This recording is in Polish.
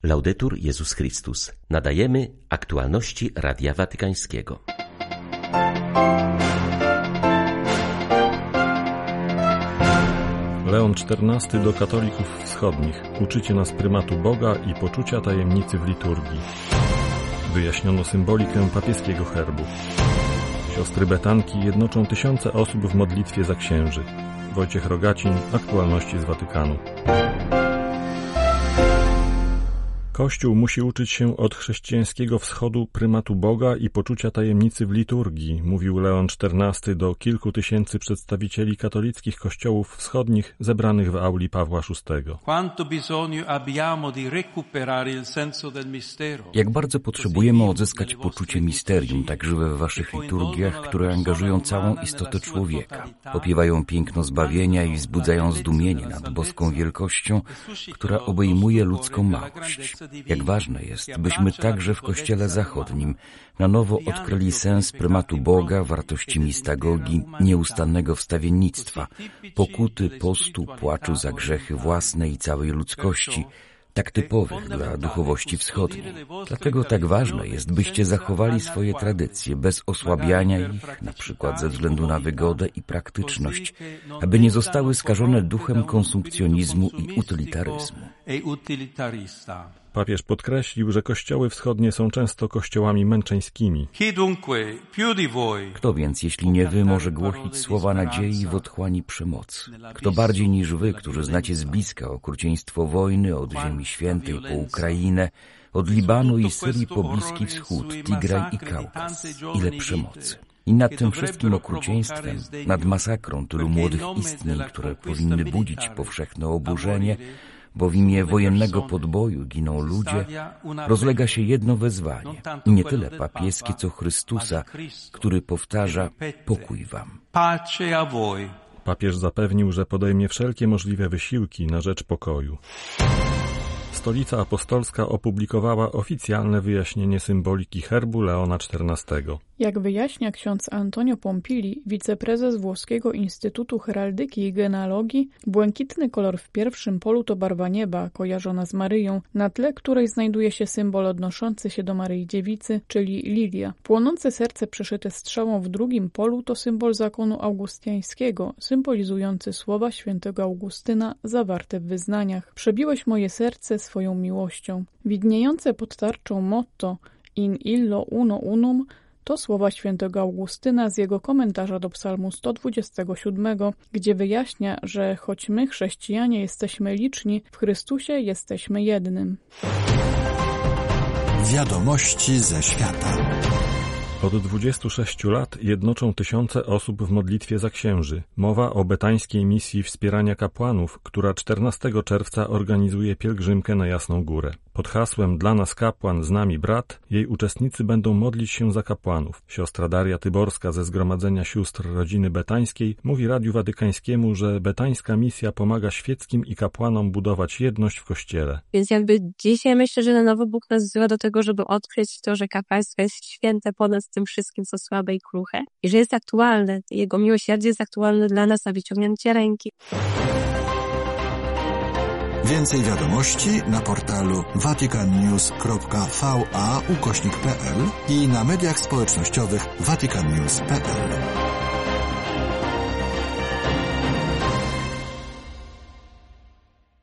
Laudetur Jezus Chrystus. Nadajemy aktualności Radia Watykańskiego. Leon XIV do katolików wschodnich. Uczycie nas prymatu Boga i poczucia tajemnicy w liturgii. Wyjaśniono symbolikę papieskiego herbu. Siostry Betanki jednoczą tysiące osób w modlitwie za księży. Wojciech Rogacin, aktualności z Watykanu. Kościół musi uczyć się od chrześcijańskiego wschodu prymatu Boga i poczucia tajemnicy w liturgii, mówił Leon XIV do kilku tysięcy przedstawicieli katolickich kościołów wschodnich zebranych w auli Pawła VI. Jak bardzo potrzebujemy odzyskać poczucie misterium, tak żywe w waszych liturgiach, które angażują całą istotę człowieka, opiewają piękno zbawienia i wzbudzają zdumienie nad boską wielkością, która obejmuje ludzką małość. Jak ważne jest, byśmy także w Kościele Zachodnim na nowo odkryli sens prymatu Boga, wartości mistagogi, nieustannego wstawiennictwa, pokuty, postu, płaczu za grzechy własne i całej ludzkości, tak typowych dla duchowości wschodniej. Dlatego tak ważne jest, byście zachowali swoje tradycje bez osłabiania ich, na przykład ze względu na wygodę i praktyczność, aby nie zostały skażone duchem konsumpcjonizmu i utylitaryzmu. Papież podkreślił, że kościoły wschodnie są często kościołami męczeńskimi. Kto więc, jeśli nie wy, może głosić słowa nadziei w otchłani przemocy? Kto bardziej niż wy, którzy znacie z bliska okrucieństwo wojny od Ziemi Świętej po Ukrainę, od Libanu i Syrii po Bliski Wschód, Tigraj i Kaukaz? Ile przemocy! I nad tym wszystkim okrucieństwem, nad masakrą tylu młodych istnień, które powinny budzić powszechne oburzenie, bo w imię wojennego podboju giną ludzie, rozlega się jedno wezwanie, i nie tyle papieskie, co Chrystusa, który powtarza: pokój wam. Papież zapewnił, że podejmie wszelkie możliwe wysiłki na rzecz pokoju. Stolica Apostolska opublikowała oficjalne wyjaśnienie symboliki herbu Leona XIV. Jak wyjaśnia ksiądz Antonio Pompili, wiceprezes włoskiego Instytutu Heraldyki i Genealogii, błękitny kolor w pierwszym polu to barwa nieba, kojarzona z Maryją, na tle której znajduje się symbol odnoszący się do Maryi Dziewicy, czyli lilia. Płonące serce przeszyte strzałą w drugim polu to symbol zakonu augustiańskiego, symbolizujący słowa świętego Augustyna zawarte w wyznaniach. Przebiłeś moje serce swoją miłością. Widniejące pod tarczą motto in illo uno unum to słowa świętego Augustyna z jego komentarza do psalmu 127, gdzie wyjaśnia, że choć my, chrześcijanie, jesteśmy liczni, w Chrystusie jesteśmy jednym. Wiadomości ze świata. Od 26 lat jednoczą tysiące osób w modlitwie za księży. Mowa o betańskiej misji wspierania kapłanów, która 14 czerwca organizuje pielgrzymkę na Jasną Górę. Pod hasłem „Dla nas kapłan, z nami brat” jej uczestnicy będą modlić się za kapłanów. Siostra Daria Tyborska ze Zgromadzenia Sióstr Rodziny Betańskiej mówi Radiu Watykańskiemu, że betańska misja pomaga świeckim i kapłanom budować jedność w Kościele. Więc dzisiaj myślę, że na nowo Bóg nas wzywa do tego, żeby odkryć to, że kapłaństwo jest święte ponad tym wszystkim, co słabe i kruche. I że jest aktualne. Jego miłosierdzie jest aktualne dla nas na wyciągnięcie ręki. Więcej wiadomości na portalu vaticannews.va/pl i na mediach społecznościowych vaticannews.pl.